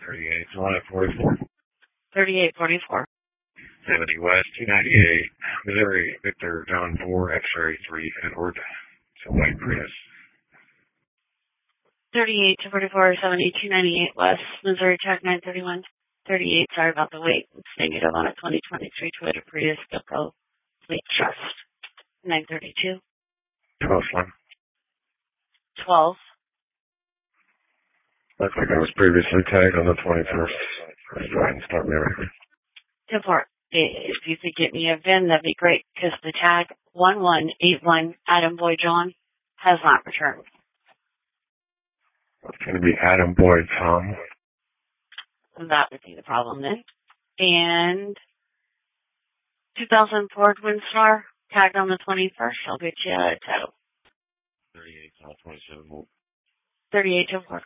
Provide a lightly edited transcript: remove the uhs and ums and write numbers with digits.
38, July 44. 3844. 70 West, 298, Missouri, Victor, John 4, X-ray 3, Edward. It's a white Prius. 38 to 44, 70, 298 West, Missouri, track 931. 38, sorry about the wait. It's negative on a 2023 Toyota Prius, GoPro Fleet Trust. 932. 12 Slim. 12. Looks like I was previously tagged on the 21st. Let's go ahead and start my record. 10-4. If you could get me a VIN, that'd be great, because the tag 1181 Adam Boy John has not returned. It's going to be Adam Boyd Tom. That would be the problem then. And 2004 Twin Star, tagged on the 21st. I'll get you a title. 38, 27. 38 to 4.